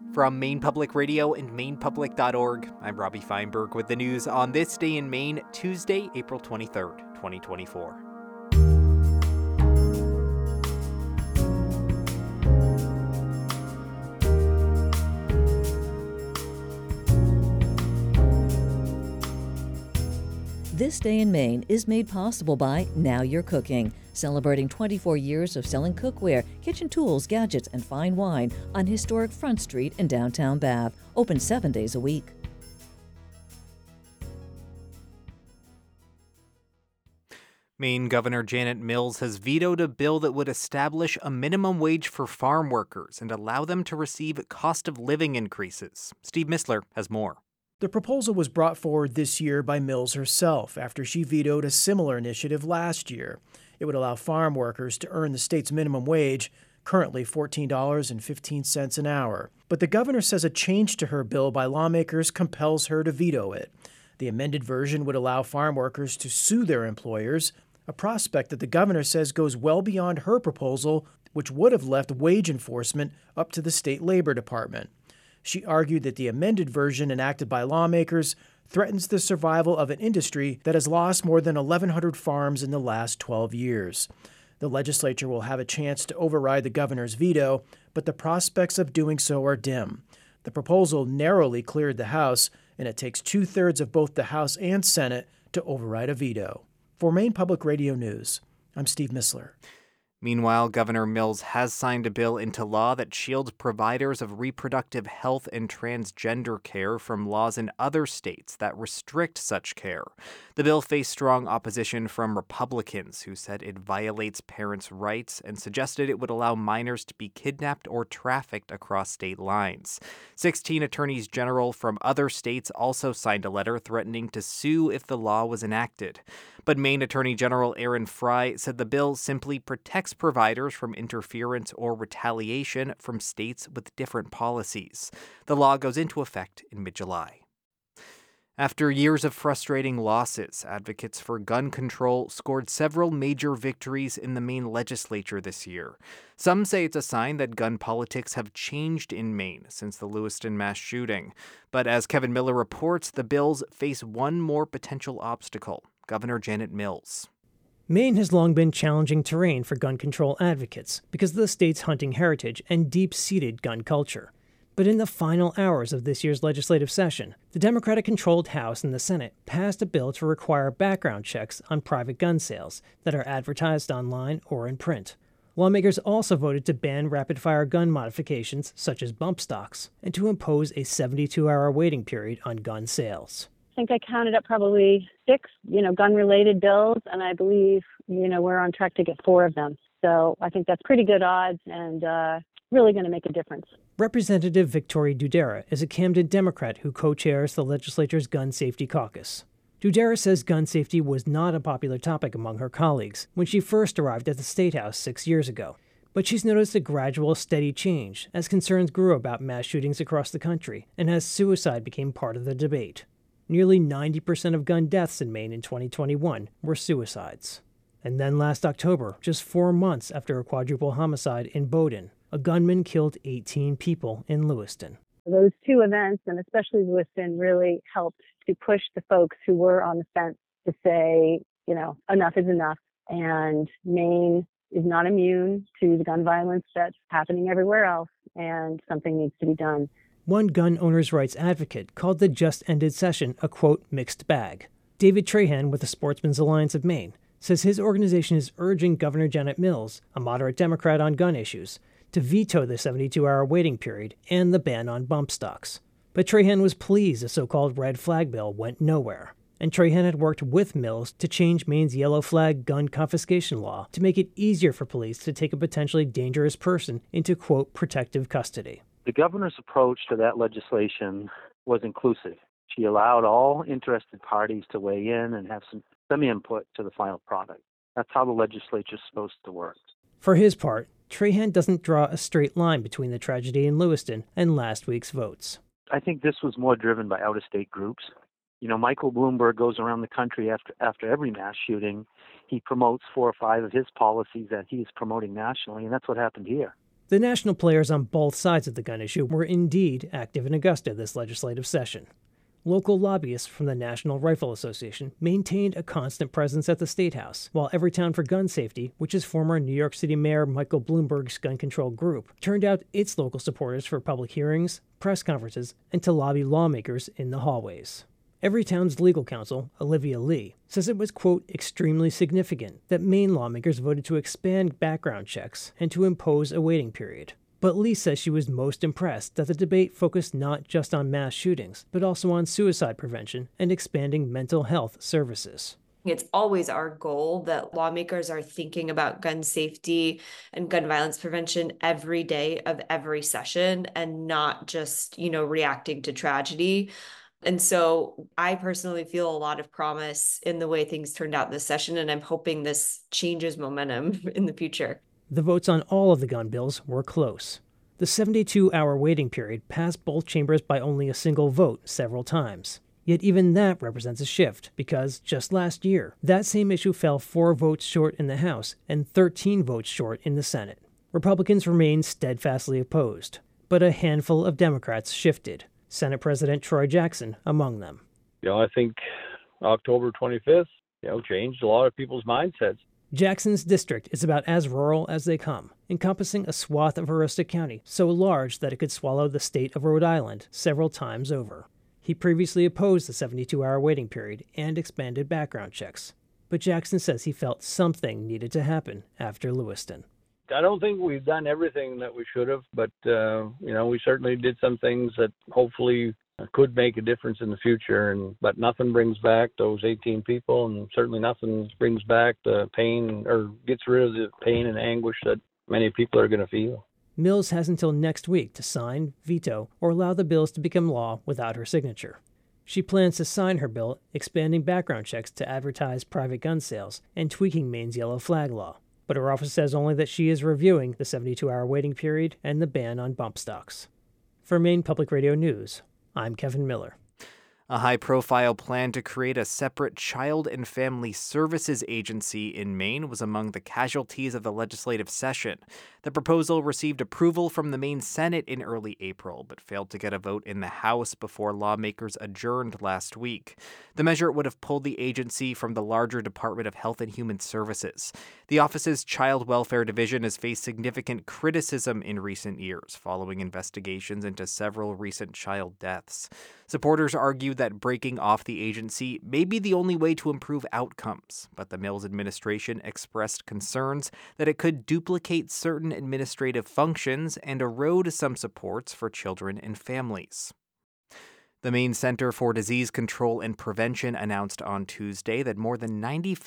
From Maine Public Radio and mainepublic.org, I'm Robbie Feinberg with the news on this day in Maine, Tuesday, April 23rd, 2024. This Day in Maine is made possible by Now You're Cooking, celebrating 24 years of selling cookware, kitchen tools, gadgets, and fine wine on historic Front Street in downtown Bath, open 7 days a week. Maine Governor Janet Mills has vetoed a bill that would establish a minimum wage for farm workers and allow them to receive cost of living increases. Steve Missler has more. The proposal was brought forward this year by Mills herself after she vetoed a similar initiative last year. It would allow farm workers to earn the state's minimum wage, currently $14.15 an hour. But the governor says a change to her bill by lawmakers compels her to veto it. The amended version would allow farm workers to sue their employers, a prospect that the governor says goes well beyond her proposal, which would have left wage enforcement up to the state labor department. She argued that the amended version enacted by lawmakers threatens the survival of an industry that has lost more than 1,100 farms in the last 12 years. The legislature will have a chance to override the governor's veto, but the prospects of doing so are dim. The proposal narrowly cleared the House, and it takes 2/3 of both the House and Senate to override a veto. For Maine Public Radio News, I'm Steve Missler. Meanwhile, Governor Mills has signed a bill into law that shields providers of reproductive health and transgender care from laws in other states that restrict such care. The bill faced strong opposition from Republicans who said it violates parents' rights and suggested it would allow minors to be kidnapped or trafficked across state lines. 16 attorneys general from other states also signed a letter threatening to sue if the law was enacted. But Maine Attorney General Aaron Frey said the bill simply protects providers from interference or retaliation from states with different policies. The law goes into effect in mid-July. After years of frustrating losses, advocates for gun control scored several major victories in the Maine legislature this year. Some say it's a sign that gun politics have changed in Maine since the Lewiston mass shooting. But as Kevin Miller reports, the bills face one more potential obstacle: Governor Janet Mills. Maine has long been challenging terrain for gun control advocates because of the state's hunting heritage and deep-seated gun culture. But in the final hours of this year's legislative session, the Democratic-controlled House and the Senate passed a bill to require background checks on private gun sales that are advertised online or in print. Lawmakers also voted to ban rapid-fire gun modifications, such as bump stocks, and to impose a 72-hour waiting period on gun sales. I think I counted up probably 6, gun-related bills, and I believe, we're on track to get 4 of them. So I think that's pretty good odds and really going to make a difference. Representative Victoria Dudera is a Camden Democrat who co-chairs the legislature's Gun Safety Caucus. Dudera says gun safety was not a popular topic among her colleagues when she first arrived at the State House 6 years ago. But she's noticed a gradual, steady change as concerns grew about mass shootings across the country and as suicide became part of the debate. Nearly 90% of gun deaths in Maine in 2021 were suicides. And then last October, just 4 months after a quadruple homicide in Bowdoin, a gunman killed 18 people in Lewiston. Those 2 events, and especially Lewiston, really helped to push the folks who were on the fence to say, enough is enough. And Maine is not immune to the gun violence that's happening everywhere else, and something needs to be done. One gun owners' rights advocate called the just-ended session a, quote, mixed bag. David Trahan with the Sportsmen's Alliance of Maine says his organization is urging Governor Janet Mills, a moderate Democrat on gun issues, to veto the 72-hour waiting period and the ban on bump stocks. But Trahan was pleased the so-called red flag bill went nowhere. And Trahan had worked with Mills to change Maine's yellow flag gun confiscation law to make it easier for police to take a potentially dangerous person into, quote, protective custody. The governor's approach to that legislation was inclusive. She allowed all interested parties to weigh in and have some input to the final product. That's how the legislature is supposed to work. For his part, Trahan doesn't draw a straight line between the tragedy in Lewiston and last week's votes. I think this was more driven by out-of-state groups. Michael Bloomberg goes around the country after every mass shooting. He promotes 4 or 5 of his policies that he's promoting nationally, and that's what happened here. The national players on both sides of the gun issue were indeed active in Augusta this legislative session. Local lobbyists from the National Rifle Association maintained a constant presence at the State House, while Everytown for Gun Safety, which is former New York City Mayor Michael Bloomberg's gun control group, turned out its local supporters for public hearings, press conferences, and to lobby lawmakers in the hallways. Everytown's legal counsel, Olivia Lee, says it was, quote, extremely significant that Maine lawmakers voted to expand background checks and to impose a waiting period. But Lee says she was most impressed that the debate focused not just on mass shootings, but also on suicide prevention and expanding mental health services. It's always our goal that lawmakers are thinking about gun safety and gun violence prevention every day of every session and not just, reacting to tragedy. And so I personally feel a lot of promise in the way things turned out this session, and I'm hoping this changes momentum in the future. The votes on all of the gun bills were close. The 72-hour waiting period passed both chambers by only a single vote several times. Yet even that represents a shift, because just last year, that same issue fell 4 votes short in the House and 13 votes short in the Senate. Republicans remained steadfastly opposed, but a handful of Democrats shifted, Senate President Troy Jackson among them. I think October 25th, changed a lot of people's mindsets. Jackson's district is about as rural as they come, encompassing a swath of Aroostook County so large that it could swallow the state of Rhode Island several times over. He previously opposed the 72-hour waiting period and expanded background checks. But Jackson says he felt something needed to happen after Lewiston. I don't think we've done everything that we should have, but, we certainly did some things that hopefully could make a difference in the future. But nothing brings back those 18 people, and certainly nothing brings back the pain or gets rid of the pain and anguish that many people are going to feel. Mills has until next week to sign, veto, or allow the bills to become law without her signature. She plans to sign her bill expanding background checks to advertise private gun sales and tweaking Maine's yellow flag law. But her office says only that she is reviewing the 72-hour waiting period and the ban on bump stocks. For Maine Public Radio News, I'm Kevin Miller. A high-profile plan to create a separate Child and Family Services Agency in Maine was among the casualties of the legislative session. The proposal received approval from the Maine Senate in early April, but failed to get a vote in the House before lawmakers adjourned last week. The measure would have pulled the agency from the larger Department of Health and Human Services. The office's Child Welfare Division has faced significant criticism in recent years, following investigations into several recent child deaths. Supporters argue that breaking off the agency may be the only way to improve outcomes, but the Mills administration expressed concerns that it could duplicate certain administrative functions and erode some supports for children and families. The Maine Center for Disease Control and Prevention announced on Tuesday that more than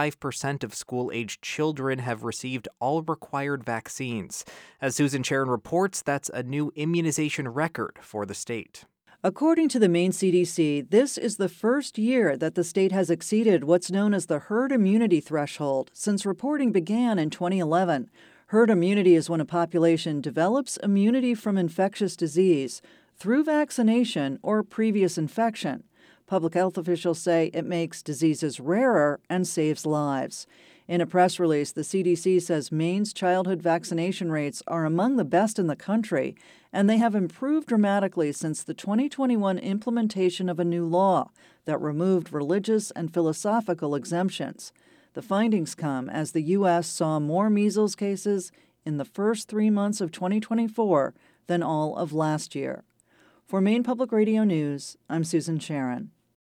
95% of school-aged children have received all required vaccines. As Susan Sharon reports, that's a new immunization record for the state. According to the Maine CDC, this is the first year that the state has exceeded what's known as the herd immunity threshold since reporting began in 2011. Herd immunity is when a population develops immunity from infectious disease through vaccination or previous infection. Public health officials say it makes diseases rarer and saves lives. In a press release, the CDC says Maine's childhood vaccination rates are among the best in the country, and they have improved dramatically since the 2021 implementation of a new law that removed religious and philosophical exemptions. The findings come as the U.S. saw more measles cases in the first 3 months of 2024 than all of last year. For Maine Public Radio News, I'm Susan Sharon.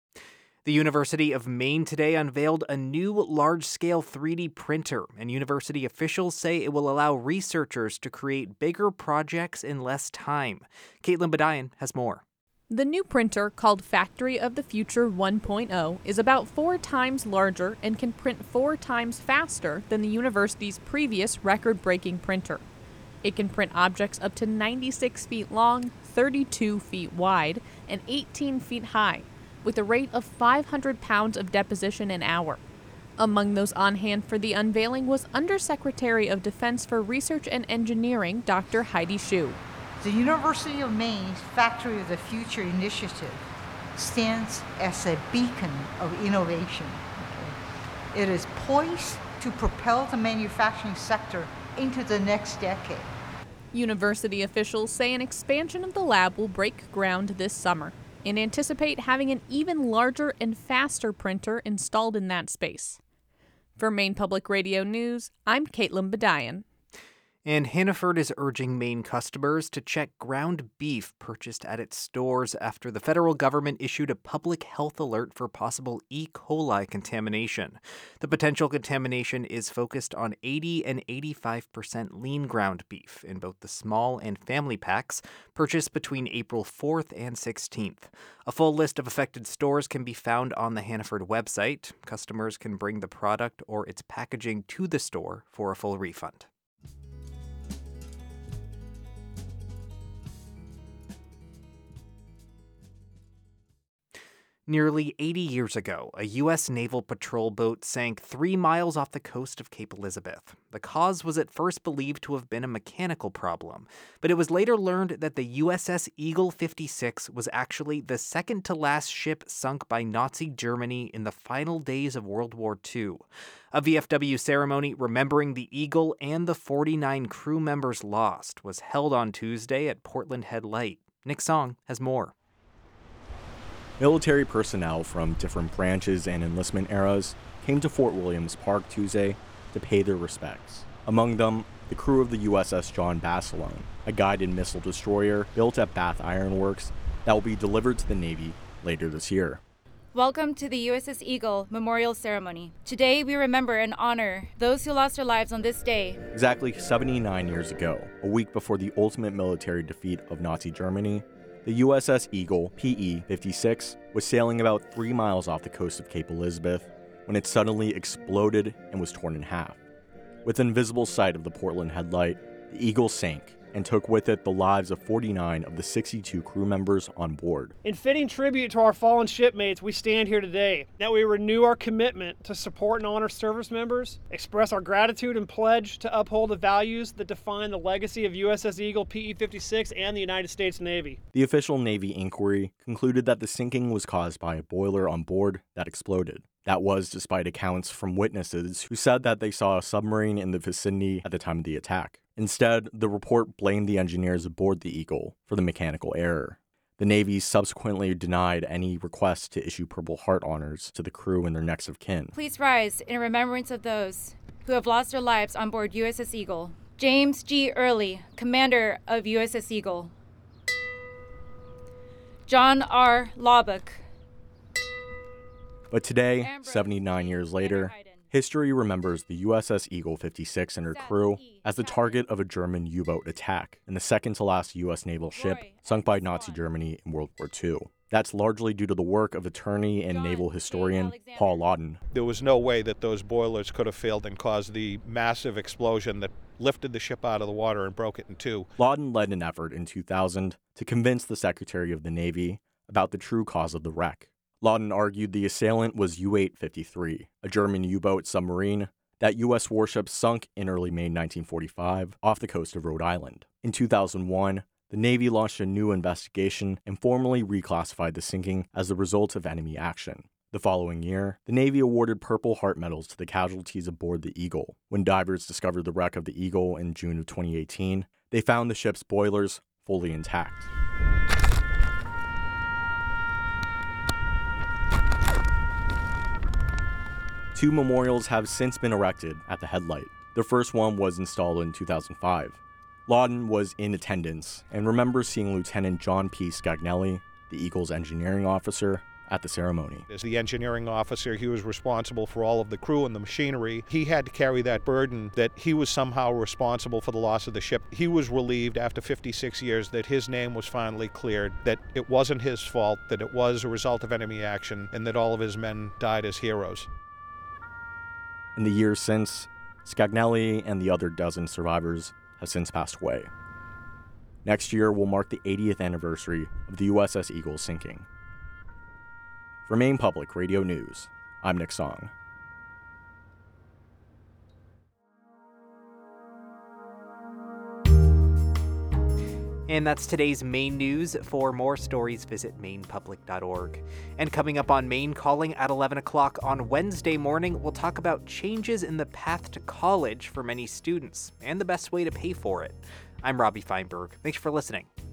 The University of Maine today unveiled a new large-scale 3D printer, and university officials say it will allow researchers to create bigger projects in less time. Caitlin Bedian has more. The new printer, called Factory of the Future 1.0, is about 4 times larger and can print 4 times faster than the university's previous record-breaking printer. It can print objects up to 96 feet long, 32 feet wide, and 18 feet high, with a rate of 500 pounds of deposition an hour. Among those on hand for the unveiling was Undersecretary of Defense for Research and Engineering, Dr. Heidi Shue. The University of Maine's Factory of the Future initiative stands as a beacon of innovation. It is poised to propel the manufacturing sector into the next decade. University officials say an expansion of the lab will break ground this summer and anticipate having an even larger and faster printer installed in that space. For Maine Public Radio News, I'm Caitlin Bedian. And Hannaford is urging Maine customers to check ground beef purchased at its stores after the federal government issued a public health alert for possible E. coli contamination. The potential contamination is focused on 80 and 85% lean ground beef in both the small and family packs purchased between April 4th and 16th. A full list of affected stores can be found on the Hannaford website. Customers can bring the product or its packaging to the store for a full refund. Nearly 80 years ago, a U.S. naval patrol boat sank 3 miles off the coast of Cape Elizabeth. The cause was at first believed to have been a mechanical problem, but it was later learned that the USS Eagle 56 was actually the second-to-last ship sunk by Nazi Germany in the final days of World War II. A VFW ceremony remembering the Eagle and the 49 crew members lost was held on Tuesday at Portland Head Light. Nick Song has more. Military personnel from different branches and enlistment eras came to Fort Williams Park Tuesday to pay their respects. Among them, the crew of the USS John Basilone, a guided missile destroyer built at Bath Iron Works that will be delivered to the Navy later this year. Welcome to the USS Eagle Memorial Ceremony. Today we remember and honor those who lost their lives on this day. Exactly 79 years ago, a week before the ultimate military defeat of Nazi Germany, the USS Eagle PE-56 was sailing about 3 miles off the coast of Cape Elizabeth when it suddenly exploded and was torn in half. Within visible sight of the Portland Headlight, the Eagle sank and took with it the lives of 49 of the 62 crew members on board. In fitting tribute to our fallen shipmates, we stand here today that we renew our commitment to support and honor service members, express our gratitude and pledge to uphold the values that define the legacy of USS Eagle PE-56 and the United States Navy. The official Navy inquiry concluded that the sinking was caused by a boiler on board that exploded. That was despite accounts from witnesses who said that they saw a submarine in the vicinity at the time of the attack. Instead, the report blamed the engineers aboard the Eagle for the mechanical error. The Navy subsequently denied any request to issue Purple Heart honors to the crew and their next of kin. Please rise in remembrance of those who have lost their lives on board USS Eagle. James G. Early, commander of USS Eagle. John R. Lubbock. But today, 79 years later, history remembers the USS Eagle 56 and her crew as the target of a German U-boat attack and the second-to-last U.S. naval ship sunk by Nazi Germany in World War II. That's largely due to the work of attorney and naval historian Paul Lawton. There was no way that those boilers could have failed and caused the massive explosion that lifted the ship out of the water and broke it in two. Lawton led an effort in 2000 to convince the Secretary of the Navy about the true cause of the wreck. Lawton argued the assailant was U-853, a German U-boat submarine that U.S. warship sunk in early May 1945 off the coast of Rhode Island. In 2001, the Navy launched a new investigation and formally reclassified the sinking as the result of enemy action. The following year, the Navy awarded Purple Heart medals to the casualties aboard the Eagle. When divers discovered the wreck of the Eagle in June of 2018, they found the ship's boilers fully intact. Two memorials have since been erected at the Headlight. The first one was installed in 2005. Lawton was in attendance and remembers seeing Lieutenant John P. Scagnelli, the Eagle's engineering officer, at the ceremony. As the engineering officer, he was responsible for all of the crew and the machinery. He had to carry that burden that he was somehow responsible for the loss of the ship. He was relieved after 56 years that his name was finally cleared, that it wasn't his fault, that it was a result of enemy action, and that all of his men died as heroes. In the years since, Scagnelli and the other dozen survivors have since passed away. Next year will mark the 80th anniversary of the USS Eagle sinking. For Maine Public Radio News, I'm Nick Song. And that's today's Maine news. For more stories, visit mainepublic.org. And coming up on Maine Calling at 11 o'clock on Wednesday morning, we'll talk about changes in the path to college for many students and the best way to pay for it. I'm Robbie Feinberg. Thanks for listening.